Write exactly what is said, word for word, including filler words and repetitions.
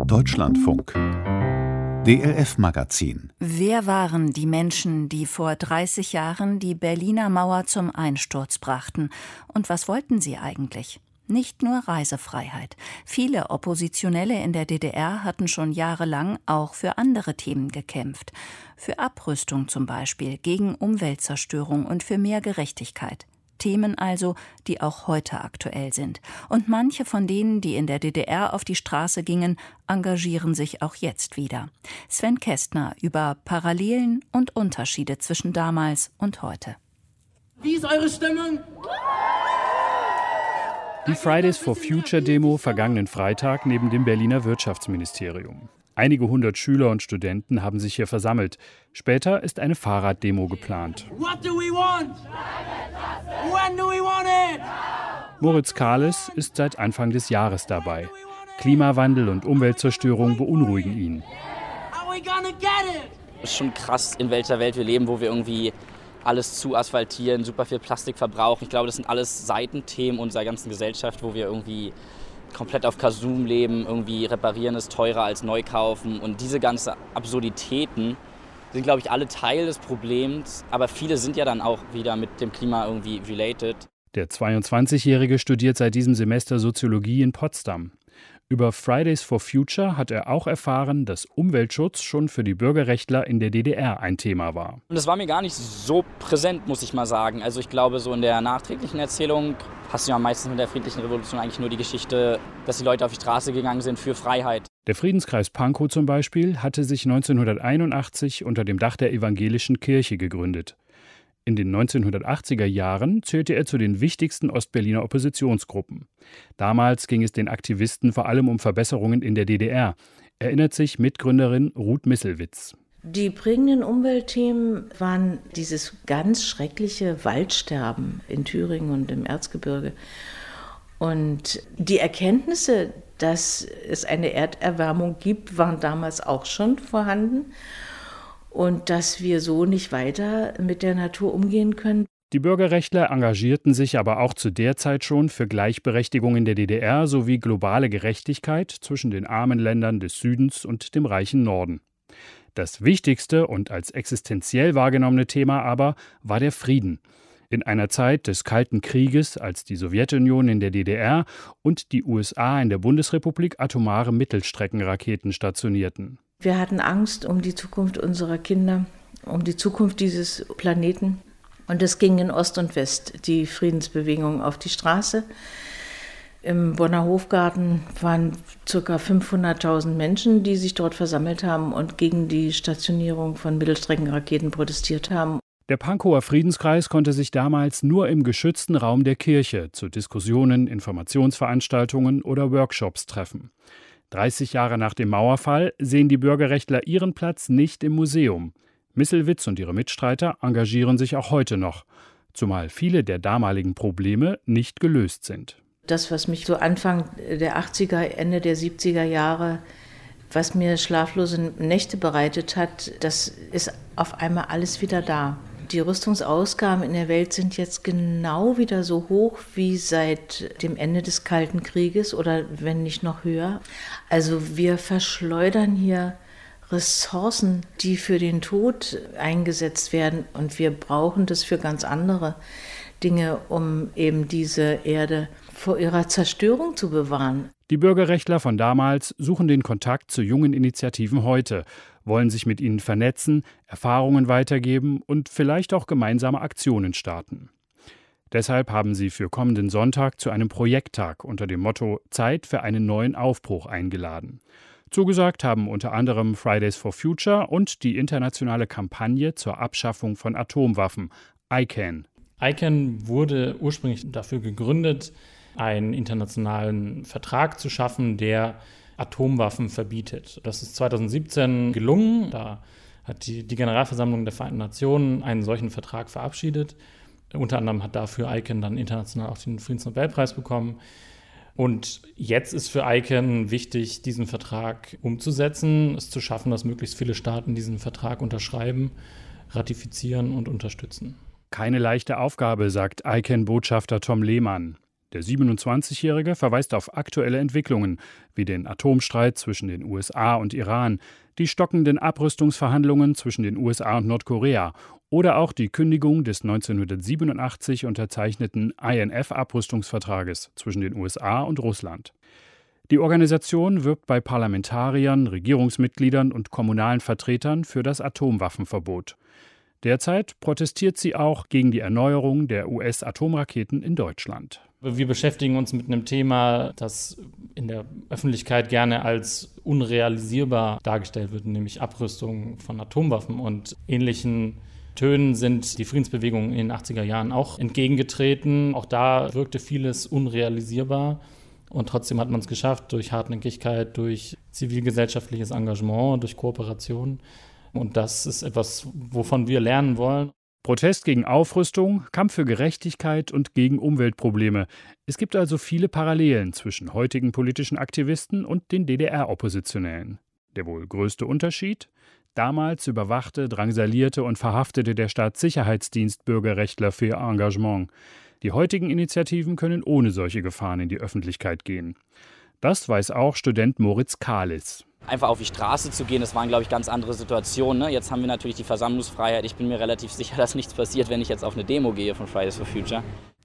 Deutschlandfunk D L F-Magazin. Wer waren die Menschen, die vor dreißig Jahren die Berliner Mauer zum Einsturz brachten? Und was wollten sie eigentlich? Nicht nur Reisefreiheit. Viele Oppositionelle in der D D R hatten schon jahrelang auch für andere Themen gekämpft. Für Abrüstung zum Beispiel, gegen Umweltzerstörung und für mehr Gerechtigkeit. Themen also, die auch heute aktuell sind. Und manche von denen, die in der D D R auf die Straße gingen, engagieren sich auch jetzt wieder. Sven Kästner über Parallelen und Unterschiede zwischen damals und heute. Wie ist eure Stimmung? Die Fridays for Future Demo vergangenen Freitag neben dem Berliner Wirtschaftsministerium. Einige hundert Schüler und Studenten haben sich hier versammelt. Später ist eine Fahrraddemo geplant. What do we want? When do we want it? Moritz Kahles ist seit Anfang des Jahres dabei. Klimawandel und Umweltzerstörung beunruhigen ihn. Are we gonna get it? Es ist schon krass, in welcher Welt wir leben, wo wir irgendwie alles zu asphaltieren, super viel Plastik verbrauchen. Ich glaube, das sind alles Seitenthemen unserer ganzen Gesellschaft, wo wir irgendwie komplett auf Konsum leben, irgendwie reparieren ist teurer als neu kaufen. Und diese ganzen Absurditäten sind, glaube ich, alle Teil des Problems. Aber viele sind ja dann auch wieder mit dem Klima irgendwie related. Der zweiundzwanzigjährige studiert seit diesem Semester Soziologie in Potsdam. Über Fridays for Future hat er auch erfahren, dass Umweltschutz schon für die Bürgerrechtler in der D D R ein Thema war. Und das war mir gar nicht so präsent, muss ich mal sagen. Also ich glaube, so in der nachträglichen Erzählung hast du ja meistens mit der friedlichen Revolution eigentlich nur die Geschichte, dass die Leute auf die Straße gegangen sind für Freiheit. Der Friedenskreis Pankow zum Beispiel hatte sich neunzehnhunderteinundachtzig unter dem Dach der evangelischen Kirche gegründet. In den neunzehnhundertachtziger Jahren zählte er zu den wichtigsten Ostberliner Oppositionsgruppen. Damals ging es den Aktivisten vor allem um Verbesserungen in der D D R, erinnert sich Mitgründerin Ruth Misselwitz. Die prägenden Umweltthemen waren dieses ganz schreckliche Waldsterben in Thüringen und im Erzgebirge. Und die Erkenntnisse, dass es eine Erderwärmung gibt, waren damals auch schon vorhanden. Und dass wir so nicht weiter mit der Natur umgehen können. Die Bürgerrechtler engagierten sich aber auch zu der Zeit schon für Gleichberechtigung in der D D R sowie globale Gerechtigkeit zwischen den armen Ländern des Südens und dem reichen Norden. Das wichtigste und als existenziell wahrgenommene Thema aber war der Frieden. In einer Zeit des Kalten Krieges, als die Sowjetunion in der D D R und die U S A in der Bundesrepublik atomare Mittelstreckenraketen stationierten. Wir hatten Angst um die Zukunft unserer Kinder, um die Zukunft dieses Planeten. Und es ging in Ost und West die Friedensbewegung auf die Straße. Im Bonner Hofgarten waren ca. fünfhunderttausend Menschen, die sich dort versammelt haben und gegen die Stationierung von Mittelstreckenraketen protestiert haben. Der Pankower Friedenskreis konnte sich damals nur im geschützten Raum der Kirche zu Diskussionen, Informationsveranstaltungen oder Workshops treffen. dreißig Jahre nach dem Mauerfall sehen die Bürgerrechtler ihren Platz nicht im Museum. Misselwitz und ihre Mitstreiter engagieren sich auch heute noch, zumal viele der damaligen Probleme nicht gelöst sind. Das, was mich so Anfang der achtziger, Ende der siebziger Jahre, was mir schlaflose Nächte bereitet hat, das ist auf einmal alles wieder da. Die Rüstungsausgaben in der Welt sind jetzt genau wieder so hoch wie seit dem Ende des Kalten Krieges oder wenn nicht noch höher. Also wir verschleudern hier Ressourcen, die für den Tod eingesetzt werden und wir brauchen das für ganz andere Dinge, um eben diese Erde vor ihrer Zerstörung zu bewahren. Die Bürgerrechtler von damals suchen den Kontakt zu jungen Initiativen heute, wollen sich mit ihnen vernetzen, Erfahrungen weitergeben und vielleicht auch gemeinsame Aktionen starten. Deshalb haben sie für kommenden Sonntag zu einem Projekttag unter dem Motto Zeit für einen neuen Aufbruch eingeladen. Zugesagt haben unter anderem Fridays for Future und die internationale Kampagne zur Abschaffung von Atomwaffen, I C A N. I C A N wurde ursprünglich dafür gegründet, einen internationalen Vertrag zu schaffen, der Atomwaffen verbietet. Das ist zweitausendsiebzehn gelungen. Da hat die, die Generalversammlung der Vereinten Nationen einen solchen Vertrag verabschiedet. Unter anderem hat dafür I C A N dann international auch den Friedensnobelpreis bekommen. Und jetzt ist für I C A N wichtig, diesen Vertrag umzusetzen, es zu schaffen, dass möglichst viele Staaten diesen Vertrag unterschreiben, ratifizieren und unterstützen. Keine leichte Aufgabe, sagt I C A N-Botschafter Tom Lehmann. Der siebenundzwanzigjährige verweist auf aktuelle Entwicklungen, wie den Atomstreit zwischen den U S A und Iran, die stockenden Abrüstungsverhandlungen zwischen den U S A und Nordkorea oder auch die Kündigung des neunzehnhundertsiebenundachtzig unterzeichneten I N F-Abrüstungsvertrages zwischen den U S A und Russland. Die Organisation wirbt bei Parlamentariern, Regierungsmitgliedern und kommunalen Vertretern für das Atomwaffenverbot. Derzeit protestiert sie auch gegen die Erneuerung der U S-Atomraketen in Deutschland. Wir beschäftigen uns mit einem Thema, das in der Öffentlichkeit gerne als unrealisierbar dargestellt wird, nämlich Abrüstung von Atomwaffen. Und ähnlichen Tönen sind die Friedensbewegungen in den achtziger Jahren auch entgegengetreten. Auch da wirkte vieles unrealisierbar. Und trotzdem hat man es geschafft, durch Hartnäckigkeit, durch zivilgesellschaftliches Engagement, durch Kooperation. Und das ist etwas, wovon wir lernen wollen. Protest gegen Aufrüstung, Kampf für Gerechtigkeit und gegen Umweltprobleme. Es gibt also viele Parallelen zwischen heutigen politischen Aktivisten und den D D R-Oppositionellen. Der wohl größte Unterschied? Damals überwachte, drangsalierte und verhaftete der Staatssicherheitsdienst Bürgerrechtler für ihr Engagement. Die heutigen Initiativen können ohne solche Gefahren in die Öffentlichkeit gehen. Das weiß auch Student Moritz Kahlis. Einfach auf die Straße zu gehen, das waren, glaube ich, ganz andere Situationen. Ne? Jetzt haben wir natürlich die Versammlungsfreiheit. Ich bin mir relativ sicher, dass nichts passiert, wenn ich jetzt auf eine Demo gehe von Fridays for Future.